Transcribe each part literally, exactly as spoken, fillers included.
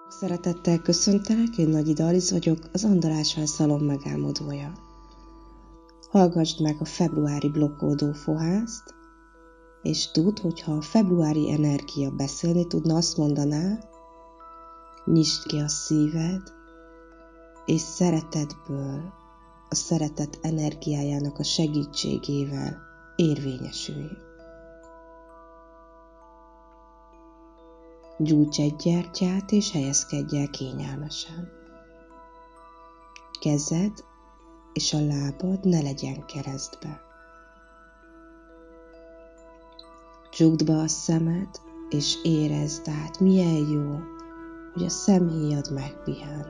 Szeretettel köszöntelek, én Nagy Idaliz vagyok, az Andalás Szalon megálmodója. Hallgassd meg a februári blokkoldó fohászt, és tudd, hogyha a februári energia beszélni tudna, azt mondaná, nyisd ki a szíved, és szeretetből, a szeretet energiájának a segítségével érvényesülj. Gyújts egy gyertyát, és helyezkedj el kényelmesen. Kezed és a lábad ne legyen keresztbe. Csukd be a szemed, és érezd át, milyen jó, hogy a szemhéjad megpihen.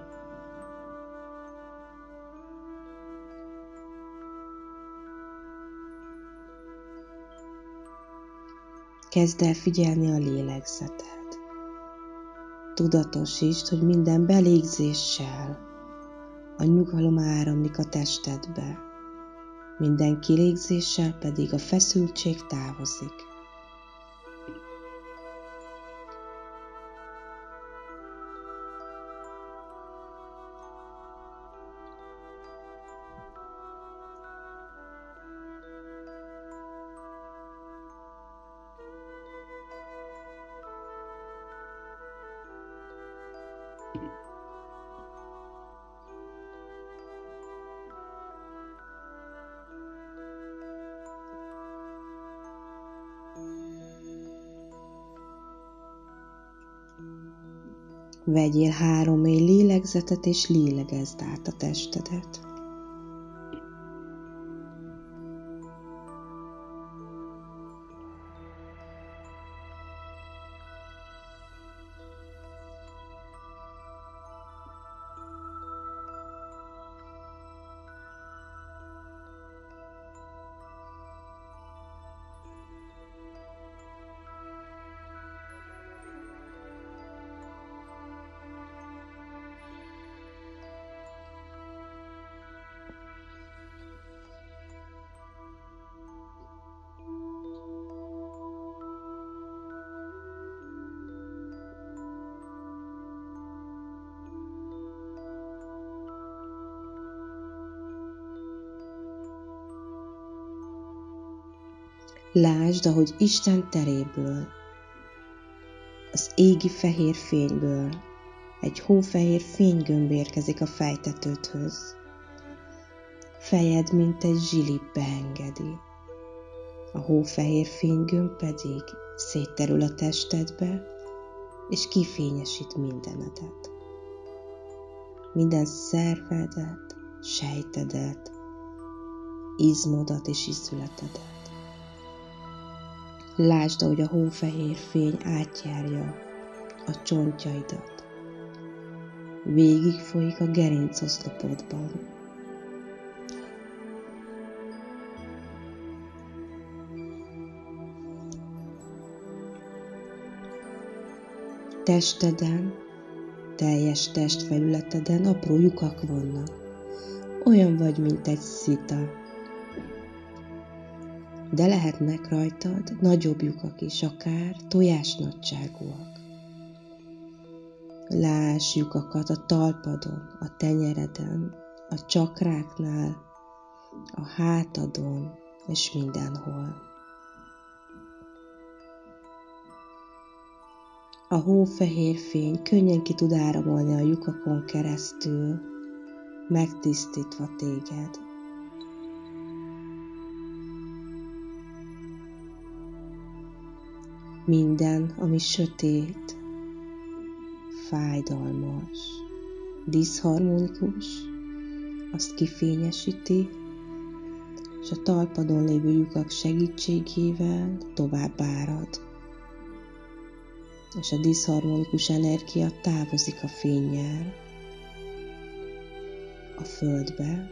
Kezd el figyelni a lélegzeted. Tudatosítsd, hogy minden belégzéssel a nyugalom áramlik a testedbe, minden kilégzéssel pedig a feszültség távozik. Vegyél három mély lélegzetet, és lélegezd át a testedet. Lásd, ahogy Isten teréből, az égi fehér fényből egy hófehér fénygömb érkezik a fejtetődhöz. Fejed, mint egy zsilip beengedi. A hófehér fénygömb pedig szétterül a testedbe, és kifényesít mindenedet. Minden szervedet, sejtedet, izmodat és ízületedet. Lásd, ahogy a hófehér fény átjárja a csontjaidat. Végig folyik a gerincoszlopodban. Testeden, teljes testfelületeden apró lyukak vannak. Olyan vagy, mint egy szita. De lehetnek rajtad nagyobb lyukak is, akár tojásnagyságúak. Láss lyukakat a talpadon, a tenyereden, a csakráknál, a hátadon és mindenhol. A hófehér fény könnyen ki tud áramolni a lyukakon keresztül, megtisztítva téged. Minden, ami sötét, fájdalmas, diszharmonikus, azt kifényesíti, és a talpadon lévő lyukak segítségével tovább árad. És a diszharmonikus energia távozik a fénnyel a földbe.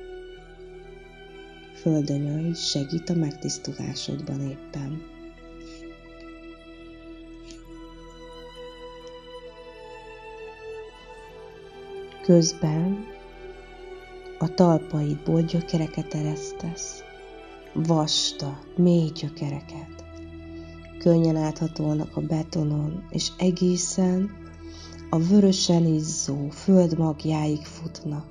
Földanya is segít a megtisztulásodban éppen. Közben a talpaidból gyökereket eresztesz, vastag, mély gyökereket. Könnyen áthatolnak a betonon, és egészen a vörösen izzó földmagjáig futnak.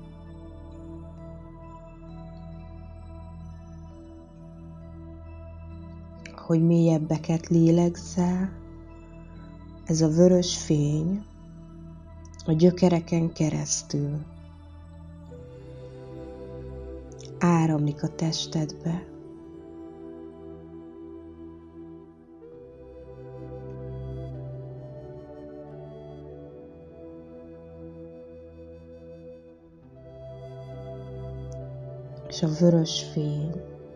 Hogy mélyebbeket lélegzel, ez a vörös fény a gyökereken keresztül áramlik a testedbe. És a vörös fény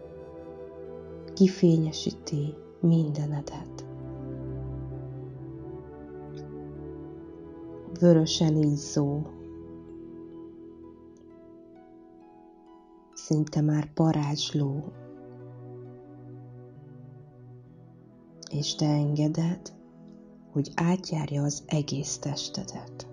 kifényesíti mindenedet. Vörösen izzó, szinte már parázsló, és te engeded, hogy átjárja az egész testedet.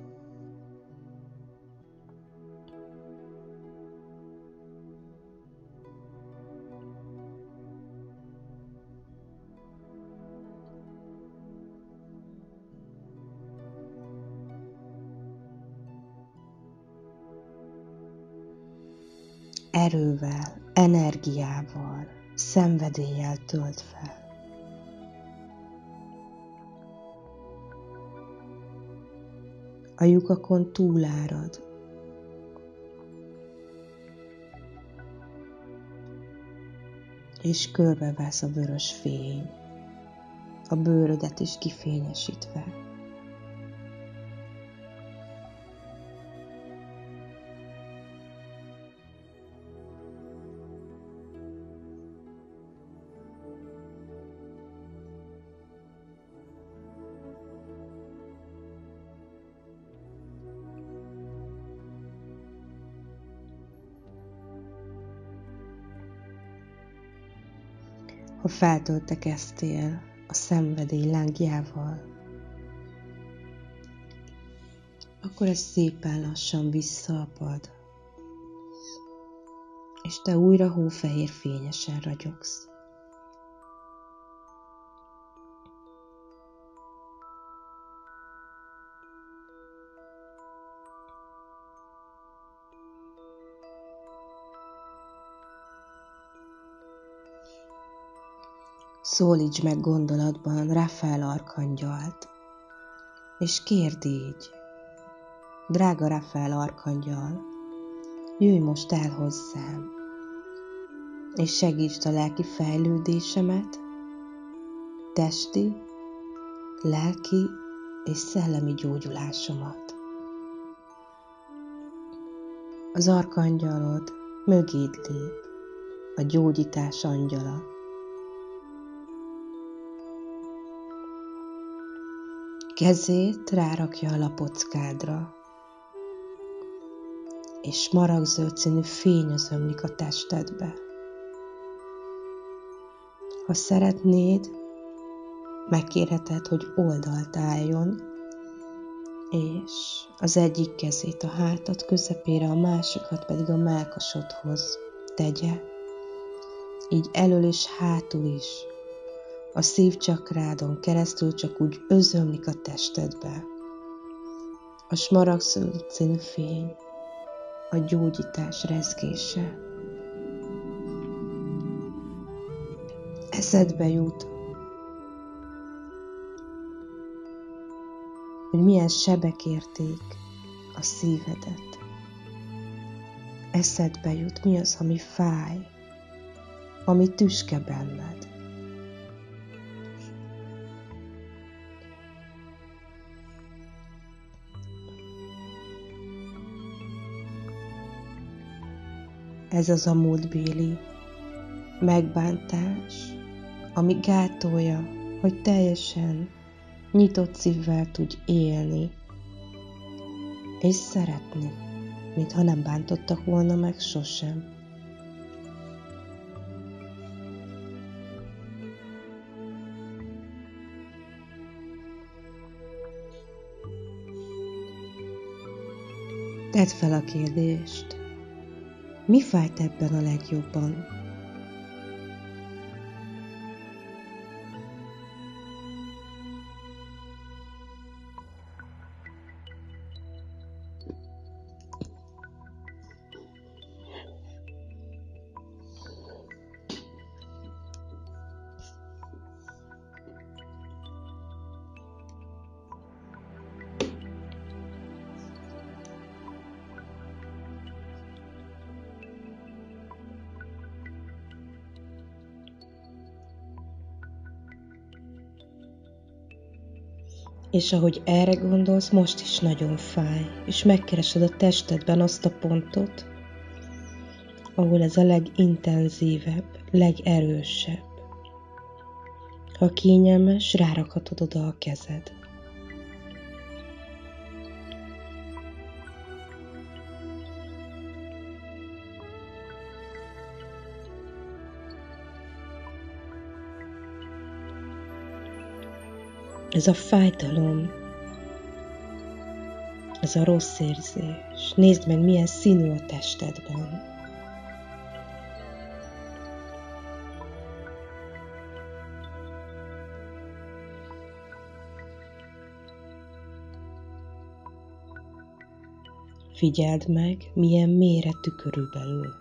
Erővel, energiával, szenvedéllyel tölt fel. A lyukakon túlárad. És körbevesz a vörös fény, a bőrödet is kifényesítve. Ha feltöltekeztél a szenvedély lángjával, akkor ez szépen lassan visszaapad, és te újra hófehér fényesen ragyogsz. Szólítsd meg gondolatban Rafael arkangyalt, és kérd így: drága Rafael arkangyal, jöjj most el hozzám, és segítsd a lelki fejlődésemet, testi, lelki és szellemi gyógyulásomat. Az arkangyalod mögéd lép, a gyógyítás angyala. Kezét rárakja a lapockádra, és smaragdzöld színű fény özömlik a testedbe. Ha szeretnéd, megkérheted, hogy oldalt álljon, és az egyik kezét a hátad közepére, a másikat pedig a mellkasodhoz tegye, így elől és hátul is. A szívcsakrádon keresztül csak úgy özömlik a testedbe. A smaragdzöld színű fény, a gyógyítás rezgése. Eszedbe jut, hogy milyen sebek érték a szívedet. Eszedbe jut, mi az, ami fáj, ami tüske benned. Ez az a múltbéli megbántás, ami gátolja, hogy teljesen nyitott szívvel tudj élni, és szeretni, mintha nem bántottak volna meg sosem. Tedd fel a kérdést, mi fájt ebben a legjobban? És ahogy erre gondolsz, most is nagyon fáj, és megkeresed a testedben azt a pontot, ahol ez a legintenzívebb, legerősebb. Ha kényelmes, rárakhatod oda a kezed. Ez a fájdalom, ez a rossz érzés. Nézd meg, milyen színű a testedben. Figyeld meg, milyen méretű körülbelül.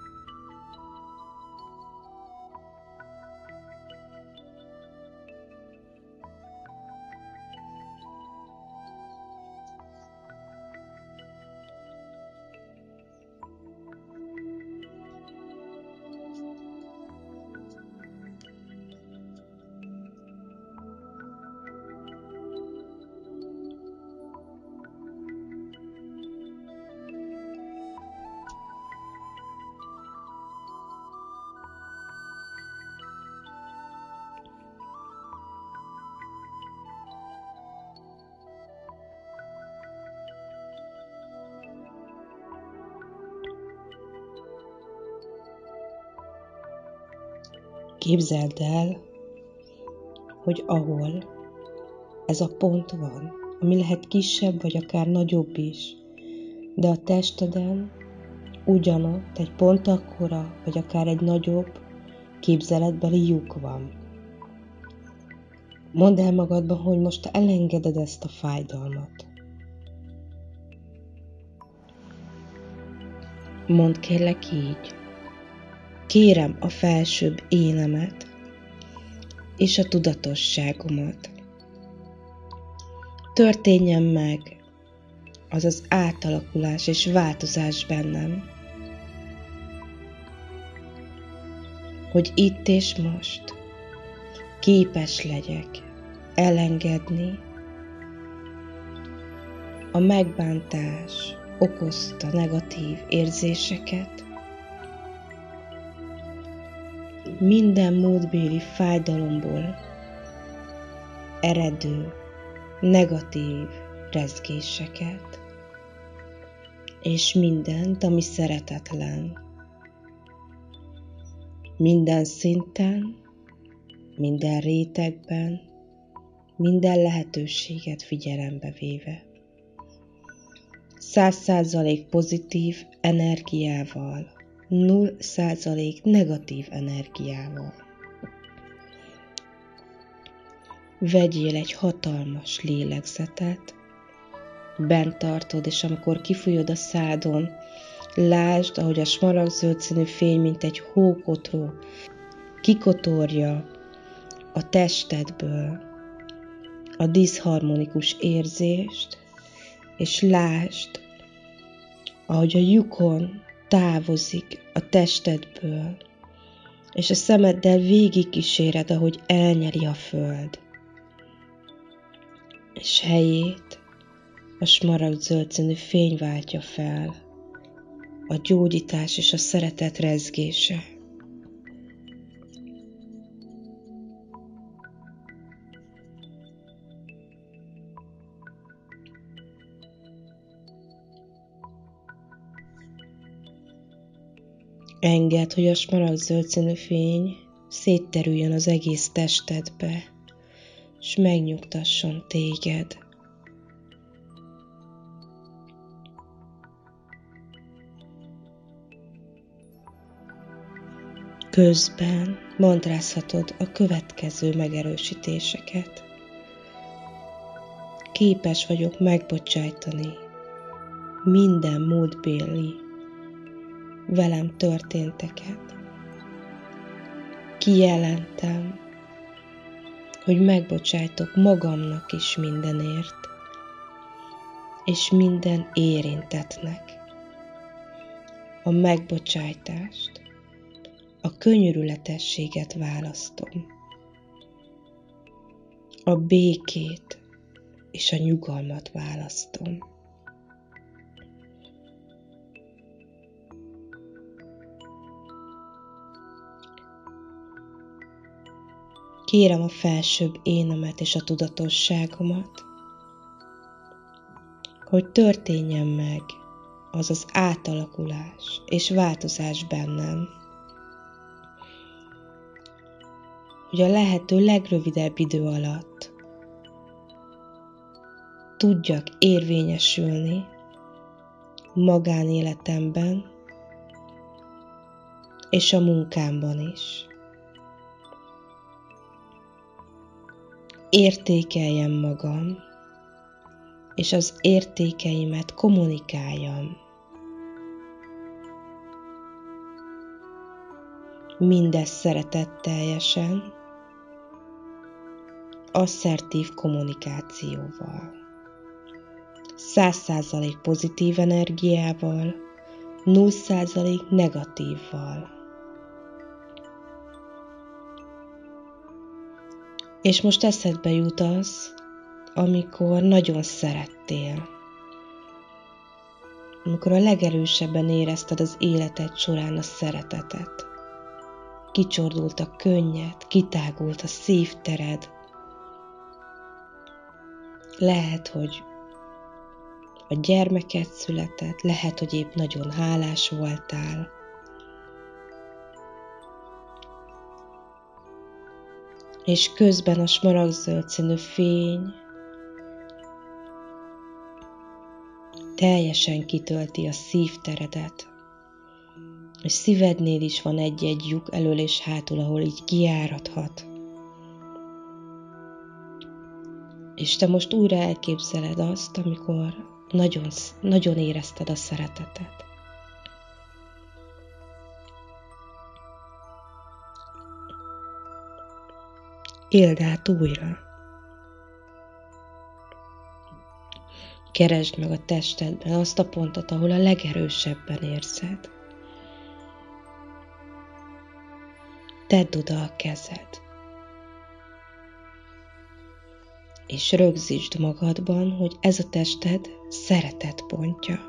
Képzeld el, hogy ahol ez a pont van, ami lehet kisebb, vagy akár nagyobb is, de a testeden ugyanott egy pont akkora, vagy akár egy nagyobb képzeletbeli lyuk van. Mondd el magadban, hogy most elengeded ezt a fájdalmat. Mondd kérlek így. Kérem a felsőbb énemet és a tudatosságomat. Történjen meg az az átalakulás és változás bennem, hogy itt és most képes legyek elengedni a megbántás okozta negatív érzéseket, minden múltbéli fájdalomból eredő negatív rezgéseket, és mindent, ami szeretetlen. Minden szinten, minden rétegben, minden lehetőséget figyelembe véve. Száz százalék pozitív energiával, null százalék negatív energiával. Vegyél egy hatalmas lélegzetet, bent tartod, és amikor kifújod a szádon, lásd, ahogy a smaragdzöld színű fény, mint egy hókotró, kikotorja a testedből a diszharmonikus érzést, és lásd, ahogy a lyukon távozik a testedből, és a szemeddel végig kíséred, ahogy elnyeri a föld, és helyét a smaragdzöld színű fény váltja fel, a gyógyítás és a szeretet rezgése. Engedd, hogy a smaragdzöld színű fény szétterüljön az egész testedbe, és megnyugtasson téged. Közben mantrázhatod a következő megerősítéseket. Képes vagyok megbocsájtani minden múltbéli velem történteket. Kijelentem, hogy megbocsájtok magamnak is mindenért, és minden érintettnek. A megbocsájtást, a könyörületességet választom. A békét, és a nyugalmat választom. Kérem a felsőbb énemet és a tudatosságomat, hogy történjen meg az az átalakulás és változás bennem, hogy a lehető legrövidebb idő alatt tudjak érvényesülni magánéletemben és a munkámban is. Értékeljem magam, és az értékeimet kommunikáljam. Mindezt szeretetteljesen, asszertív kommunikációval, száz százalék pozitív energiával, nulla százalék negatívval. És most eszedbe jut az, amikor nagyon szerettél, amikor a legerősebben érezted az életed során a szeretetet. Kicsordult a könnyed, kitágult a szívtered. Lehet, hogy a gyermeked született, lehet, hogy épp nagyon hálás voltál. És közben a smaragdzöld színű fény teljesen kitölti a szívteredet, és szívednél is van egy-egy lyuk elől és hátul, ahol így kiáradhat. És te most újra elképzeled azt, amikor nagyon, nagyon érezted a szeretetet. Éld át újra. Keresd meg a testedben azt a pontot, ahol a legerősebben érzed. Tedd oda a kezed. És rögzítsd magadban, hogy ez a tested szeretet pontja.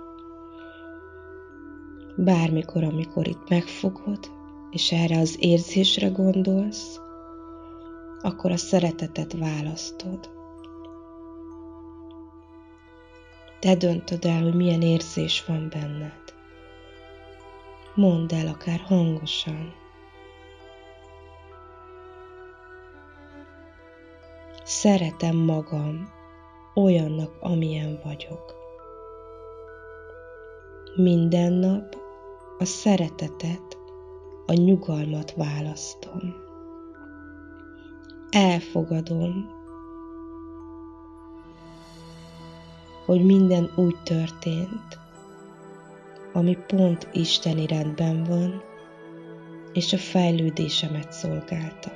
Bármikor, amikor itt megfogod, és erre az érzésre gondolsz, akkor a szeretetet választod. Te döntöd el, hogy milyen érzés van benned. Mondd el akár hangosan. Szeretem magam olyannak, amilyen vagyok. Minden nap a szeretetet, a nyugalmat választom. Elfogadom, hogy minden úgy történt, ami pont isteni rendben van, és a fejlődésemet szolgálta.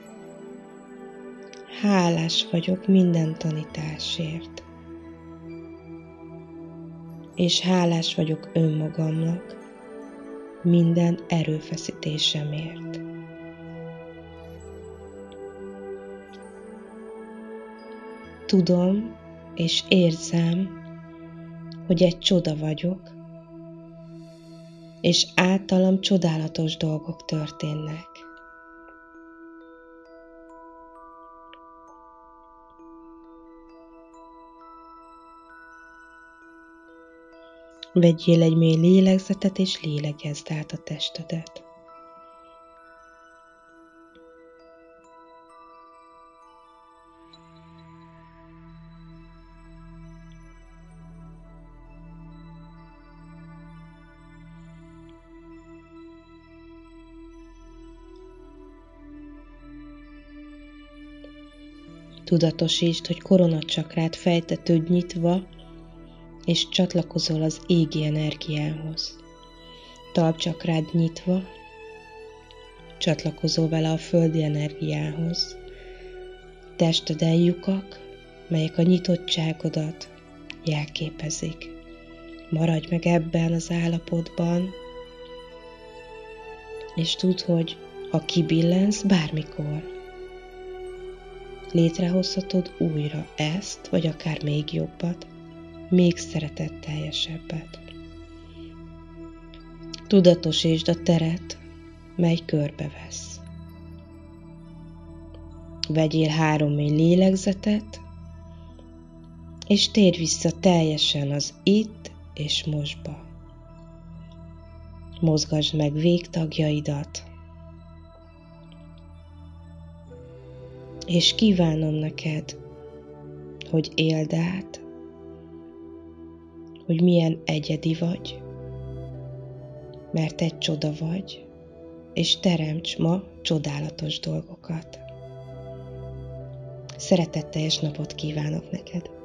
Hálás vagyok minden tanításért, és hálás vagyok önmagamnak minden erőfeszítésemért. Tudom és érzem, hogy egy csoda vagyok, és általam csodálatos dolgok történnek. Vegyél egy mély lélegzetet, és lélegezd át a testedet. Tudatosítsd, hogy koronacsakrád fejtetőd nyitva, és csatlakozol az égi energiához. Talpcsakrád nyitva, csatlakozol vele a földi energiához. Testeden lyukak, melyek a nyitottságodat jelképezik. Maradj meg ebben az állapotban, és tudd, hogy ha kibillensz bármikor, létrehozhatod újra ezt, vagy akár még jobbat, még szeretetteljesebbet. Tudatosítsd a teret, mely körbevesz. Vegyél három mély lélegzetet, és térj vissza teljesen az itt és mostba. Mozgasd meg végtagjaidat, és kívánom neked, hogy éld át, hogy milyen egyedi vagy, mert egy csoda vagy, és teremts ma csodálatos dolgokat. Szeretetteljes napot kívánok neked!